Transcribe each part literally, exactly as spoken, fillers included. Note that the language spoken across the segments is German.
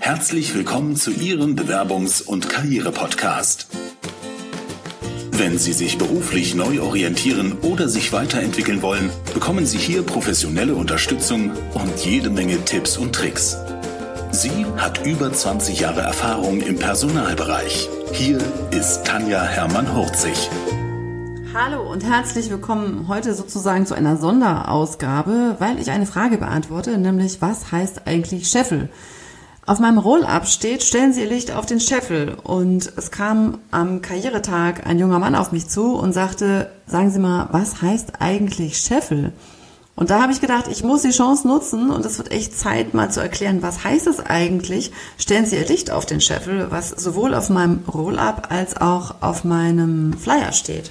Herzlich willkommen zu Ihrem Bewerbungs- und Karriere-Podcast. Wenn Sie sich beruflich neu orientieren oder sich weiterentwickeln wollen, bekommen Sie hier professionelle Unterstützung und jede Menge Tipps und Tricks. Sie hat über zwanzig Jahre Erfahrung im Personalbereich. Hier ist Tanja Hermann-Hurzig. Hallo und herzlich willkommen heute sozusagen zu einer Sonderausgabe, weil ich eine Frage beantworte, nämlich was heißt eigentlich Scheffel? Auf meinem Roll-up steht, stellen Sie Ihr Licht auf den Scheffel. Und es kam am Karrieretag ein junger Mann auf mich zu und sagte, sagen Sie mal, was heißt eigentlich Scheffel? Und da habe ich gedacht, ich muss die Chance nutzen und es wird echt Zeit, mal zu erklären, was heißt es eigentlich? Stellen Sie Ihr Licht auf den Scheffel, was sowohl auf meinem Roll-up als auch auf meinem Flyer steht.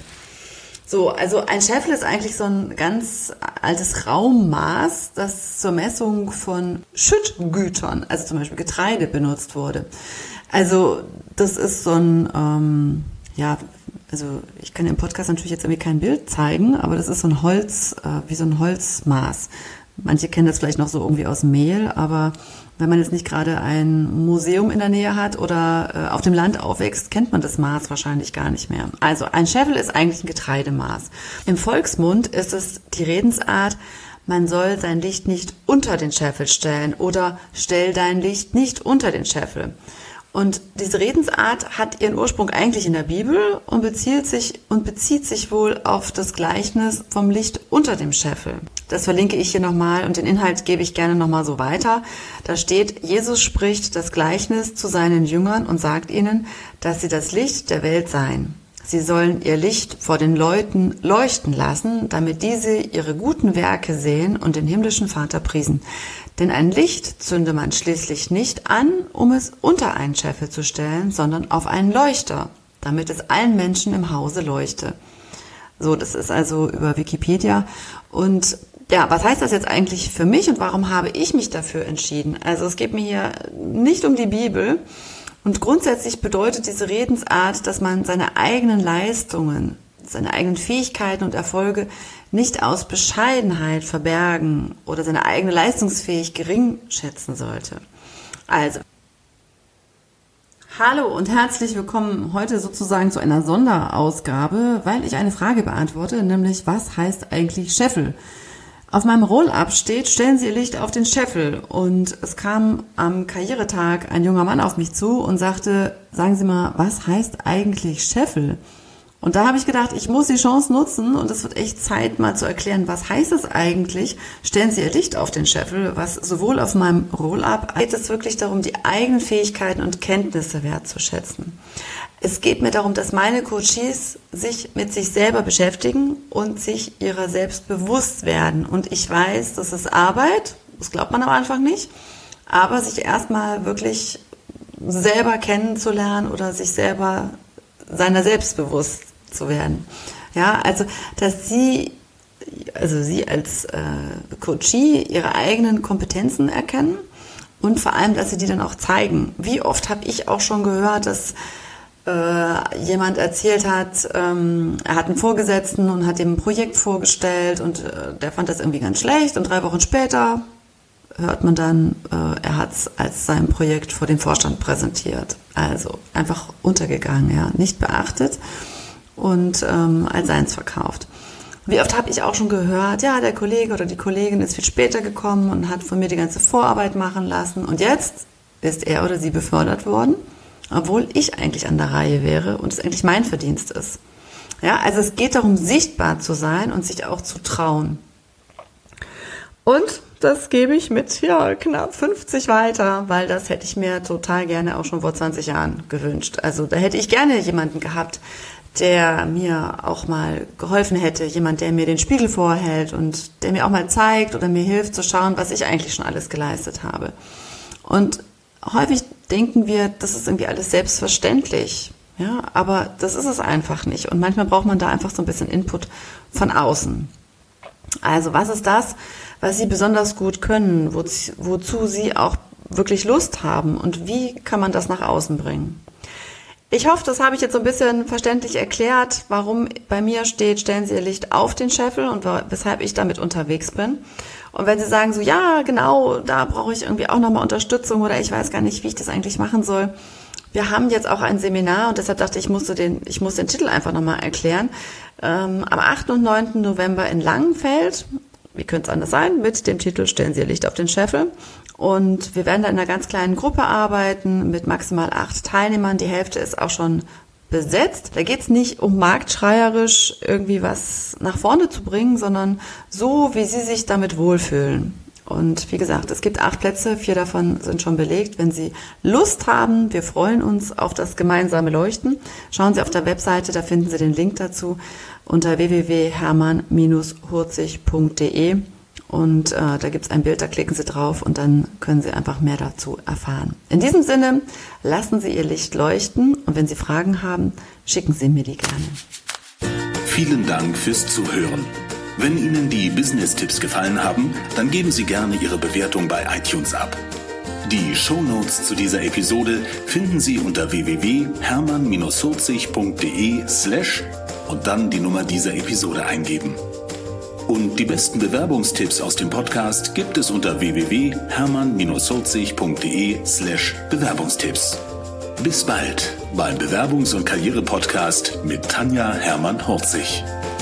So, also ein Scheffel ist eigentlich so ein ganz altes Raummaß, das zur Messung von Schüttgütern, also zum Beispiel Getreide, benutzt wurde. Also das ist so ein, ähm, ja, also ich kann im Podcast natürlich jetzt irgendwie kein Bild zeigen, aber das ist so ein Holz, äh, wie so ein Holzmaß. Manche kennen das vielleicht noch so irgendwie aus Mehl, aber wenn man jetzt nicht gerade ein Museum in der Nähe hat oder äh, auf dem Land aufwächst, kennt man das Maß wahrscheinlich gar nicht mehr. Also ein Scheffel ist eigentlich ein Getreidemaß. Im Volksmund ist es die Redensart, man soll sein Licht nicht unter den Scheffel stellen oder stell dein Licht nicht unter den Scheffel. Und diese Redensart hat ihren Ursprung eigentlich in der Bibel und bezieht sich, und bezieht sich wohl auf das Gleichnis vom Licht unter dem Scheffel. Das verlinke ich hier nochmal und den Inhalt gebe ich gerne nochmal so weiter. Da steht, Jesus spricht das Gleichnis zu seinen Jüngern und sagt ihnen, dass sie das Licht der Welt seien. Sie sollen ihr Licht vor den Leuten leuchten lassen, damit diese ihre guten Werke sehen und den himmlischen Vater priesen. Denn ein Licht zünde man schließlich nicht an, um es unter einen Scheffel zu stellen, sondern auf einen Leuchter, damit es allen Menschen im Hause leuchte. So, das ist also über Wikipedia. Und ja, was heißt das jetzt eigentlich für mich und warum habe ich mich dafür entschieden? Also es geht mir hier nicht um die Bibel. Und grundsätzlich bedeutet diese Redensart, dass man seine eigenen Leistungen, seine eigenen Fähigkeiten und Erfolge nicht aus Bescheidenheit verbergen oder seine eigene Leistungsfähigkeit gering schätzen sollte. Also, hallo und herzlich willkommen heute sozusagen zu einer Sonderausgabe, weil ich eine Frage beantworte, nämlich was heißt eigentlich Scheffel? Auf meinem Roll-up steht, stellen Sie Ihr Licht auf den Scheffel. Und es kam am Karrieretag ein junger Mann auf mich zu und sagte, sagen Sie mal, was heißt eigentlich Scheffel? Und da habe ich gedacht, ich muss die Chance nutzen und es wird echt Zeit, mal zu erklären, was heißt es eigentlich? Stellen Sie Ihr Licht auf den Scheffel, was sowohl auf meinem Roll-up geht es wirklich darum, die eigenen Fähigkeiten und Kenntnisse wertzuschätzen. Es geht mir darum, dass meine Coaches sich mit sich selber beschäftigen und sich ihrer selbst bewusst werden. Und ich weiß, das ist Arbeit, das glaubt man am Anfang nicht, aber sich erstmal wirklich selber kennenzulernen oder sich selber seiner selbst bewusst zu werden. Ja, also, dass sie, also sie als äh, Coachie ihre eigenen Kompetenzen erkennen und vor allem, dass sie die dann auch zeigen. Wie oft habe ich auch schon gehört, dass äh, jemand erzählt hat, ähm, er hat einen Vorgesetzten und hat ihm ein Projekt vorgestellt und äh, der fand das irgendwie ganz schlecht und drei Wochen später hört man dann, äh, er hat es als sein Projekt vor dem Vorstand präsentiert. Also einfach untergegangen, ja, nicht beachtet und ähm, als seins verkauft. Wie oft habe ich auch schon gehört, ja, der Kollege oder die Kollegin ist viel später gekommen und hat von mir die ganze Vorarbeit machen lassen und jetzt ist er oder sie befördert worden, obwohl ich eigentlich an der Reihe wäre und es eigentlich mein Verdienst ist. Ja, also es geht darum, sichtbar zu sein und sich auch zu trauen. Und das gebe ich mit ja, knapp fünfzig weiter, weil das hätte ich mir total gerne auch schon vor zwanzig Jahren gewünscht. Also da hätte ich gerne jemanden gehabt, der mir auch mal geholfen hätte, jemand, der mir den Spiegel vorhält und der mir auch mal zeigt oder mir hilft zu schauen, was ich eigentlich schon alles geleistet habe. Und häufig denken wir, das ist irgendwie alles selbstverständlich, ja, aber das ist es einfach nicht. Und manchmal braucht man da einfach so ein bisschen Input von außen. Also was ist das, was Sie besonders gut können, wozu, wozu Sie auch wirklich Lust haben und wie kann man das nach außen bringen? Ich hoffe, das habe ich jetzt so ein bisschen verständlich erklärt, warum bei mir steht, stellen Sie Ihr Licht auf den Scheffel und weshalb ich damit unterwegs bin. Und wenn Sie sagen so, ja, genau, da brauche ich irgendwie auch nochmal Unterstützung oder ich weiß gar nicht, wie ich das eigentlich machen soll. Wir haben jetzt auch ein Seminar und deshalb dachte ich, ich muss den, ich muss den Titel einfach nochmal erklären. Ähm, am achten und neunten November in Langenfeld, wie könnte es anders sein, mit dem Titel Stellen Sie Ihr Licht auf den Scheffel. Und wir werden da in einer ganz kleinen Gruppe arbeiten mit maximal acht Teilnehmern. Die Hälfte ist auch schon besetzt. Da geht es nicht um marktschreierisch irgendwie was nach vorne zu bringen, sondern so, wie Sie sich damit wohlfühlen. Und wie gesagt, es gibt acht Plätze, vier davon sind schon belegt. Wenn Sie Lust haben, wir freuen uns auf das gemeinsame Leuchten. Schauen Sie auf der Webseite, da finden Sie den Link dazu unter w w w punkt hermann Bindestrich hurzig punkt d e. Und äh, da gibt es ein Bild, da klicken Sie drauf und dann können Sie einfach mehr dazu erfahren. In diesem Sinne, lassen Sie Ihr Licht leuchten und wenn Sie Fragen haben, schicken Sie mir die gerne. Vielen Dank fürs Zuhören. Wenn Ihnen die Business-Tipps gefallen haben, dann geben Sie gerne Ihre Bewertung bei iTunes ab. Die Shownotes zu dieser Episode finden Sie unter w w w punkt hermann Bindestrich hurzig punkt d e slash und dann die Nummer dieser Episode eingeben. Und die besten Bewerbungstipps aus dem Podcast gibt es unter w w w punkt hermann Bindestrich hurzig punkt d e slash Bewerbungstipps. Bis bald beim Bewerbungs- und Karriere-Podcast mit Tanja Hermann-Hurzig.